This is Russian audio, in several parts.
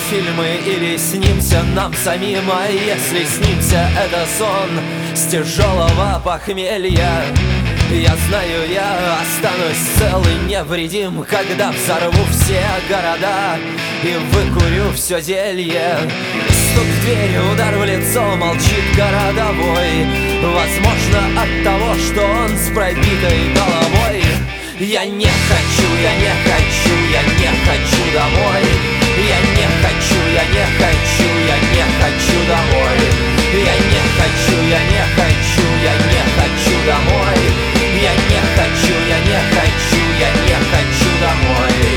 фильмы или снимся нам самим? А если снимся, это сон с тяжелого похмелья. Я знаю, я останусь цел и невредим, когда взорву все города и выкурю все зелье. Стук в дверь, удар в лицо, молчит городовой. Возможно, от того, что он с пробитой головой. Я не хочу, я не хочу, я не хочу домой. Я не хочу, я не хочу, я не хочу домой. Я не хочу, я не хочу, я не хочу домой. Я не хочу, я не хочу, я не хочу домой.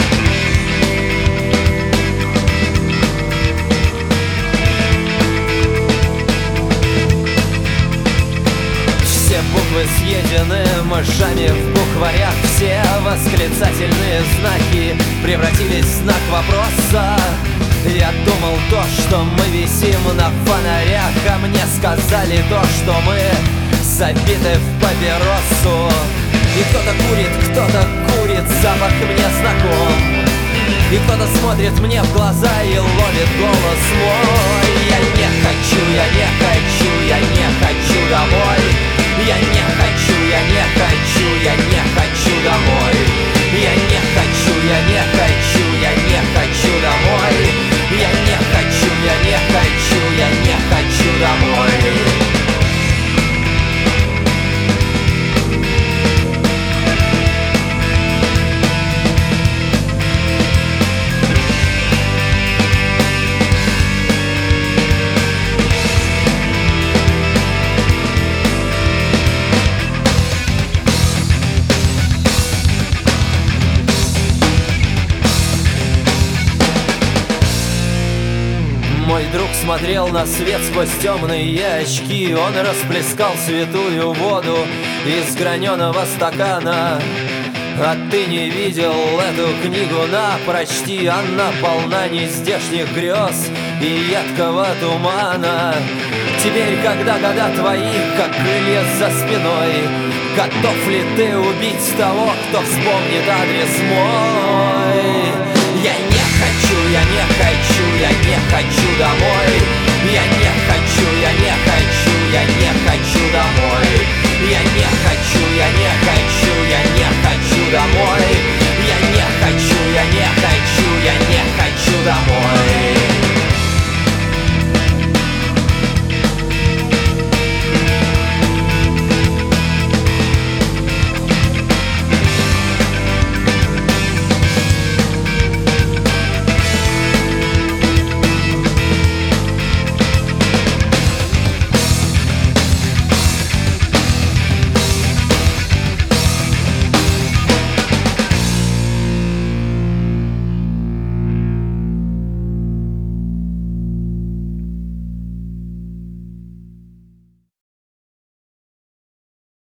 Все буквы съедены мышами в букварях. Все восклицательные знаки превратились в знак вопроса. Я думал то, что мы висим на фонарях, а мне сказали то, что мы забиты в папиросу. И кто-то курит, запах мне знаком. И кто-то смотрит мне в глаза и ловит голос мой. Я не хочу, я не хочу, я не хочу домой. Я не хочу, я не хочу, я не хочу домой. Я не хочу, я не хочу, я не хочу домой. Я не хочу, я не хочу, я не хочу домой. Мой друг смотрел на свет сквозь темные очки. Он расплескал святую воду из граненого стакана. А ты не видел эту книгу? На, прочти, она полна нездешних грез и едкого тумана. Теперь, когда года твои, как крылья за спиной, готов ли ты убить того, кто вспомнит адрес мой? Я не хочу, я не хочу, я не хочу домой. Я не